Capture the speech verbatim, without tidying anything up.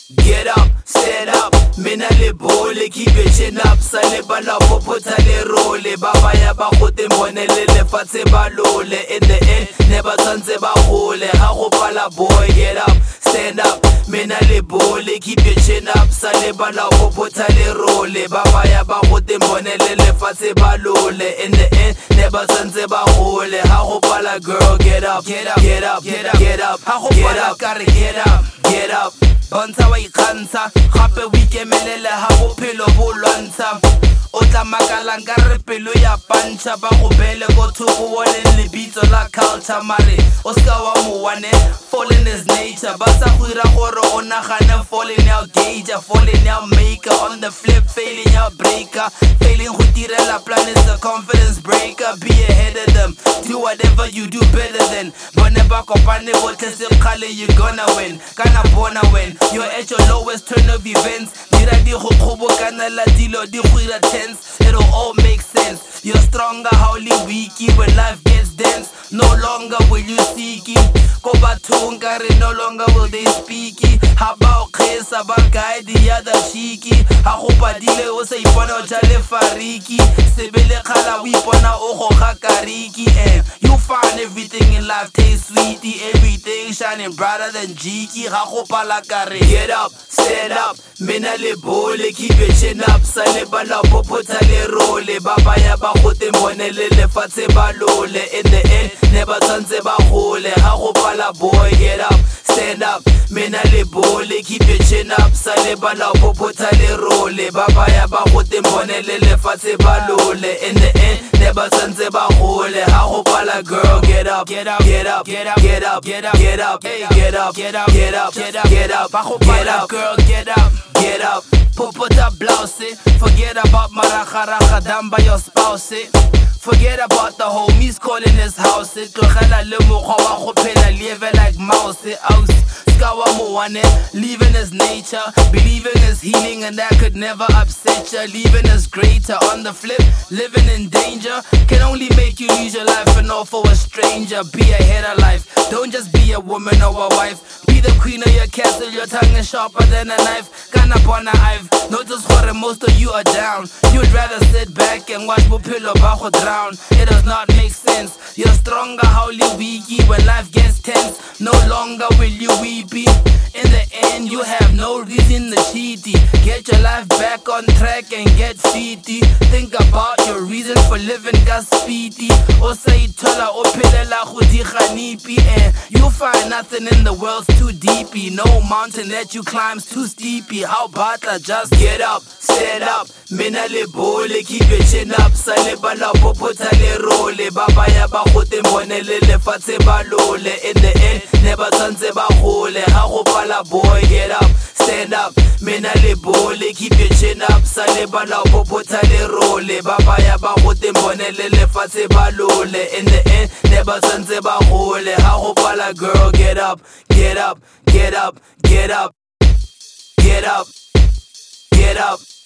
Get up, stand up, mina le bole, keep your chin up. Sa le bala popota le role, baba ya ba gote mbonele le fatshe ba lole. In the end, never tshwantse ba gole. Ha go pala boy, get up, stand up, mina le bole, keep your chin up. Sa le bala popota le role, baba ya ba gote mbonele le fatshe ba lole. In the end, never tshwantse ba gole. Ha go pala girl, get up, get up, get up, get up, get up, ha go pala kare get up, get up. Bontsha wa ikgantsha gape o ikemelele ha bophelo bo lwantsha o tla makalang ka re pelo ya pantsha ba go bele go thoko wone lebitso la culture mare o ska wa mo wane fallen is nature ba sa go ira gore o nagane fallen ya gauge fallen ya maker on the flip failing ya breaker failing go tirela plan is the confidence breaker be ahead of them do whatever you do better than bone ba kopane botle se khale you gonna win kana bona win you're at your lowest turn of events dira di go khobokana la dilo di go ira tense it'll all make sense you're stronger howly weaky when life gets dense no longer will you seek go bathong ka re no longer will they speak ha ba o khesa ba guide the other cheeky ha go padile o sa ipona o jale fariki sebele khala o ipona o go ga kariki eh you find everything in life tastes sweetie everything shining brighter than jiki ha go pala kare get up stand up mina le bole keep your chin up sa le bala popota le role baba ya ba gote mbonele le fatshe ba lole in the end never tshwantse ba gole ha go pala boy get up stand up mina le bole keep your chin up sa le bala popota le role baba ya ba gote mbonele le fatshe ba lole in the end never tshwantse ba gole ha go pala girl get up get up get up get up get up get up get up hey get up get up get up get up get up ba go pala girl get up get up popota blouse forget about maragaraga down by your spouse forget about the homies calling this house tlogela le mogwa wa go phela live like mouse out skawa mo wane living is nature believing is healing and that could never upset you living is greater on the flip living in danger can only make you lose your life and all for a stranger be ahead of life don't just be a woman or a wife be the queen of your castle your tongue is sharper than a knife kana bona I've noticed gore most of you are down you'd rather sit back and watch bophelo ba go drown it does not make sense you're stronger howly weaky when life gets tense no longer will you weepy in the end you have no reason to cheaty get your life back on track and get feety think about your reason for living ka speedy o sa ithola o phelela go diganipi and you find nothing in the world's too deepy no mountain that you climb's too steepy how about I just get up stand up mina le bole keep your chin up sa le bala popota le role baba ya ba gote mbonele le fatshe ba lole in the end never tshwantse ba gole ha go pala boy get up stand up mina le bole keep your chin up sa le bala popota le role baba ya ba gote mbonele le fatshe ba lole in the end never tshwantse ba gole ha go pala girl get up get up get up get up get up get up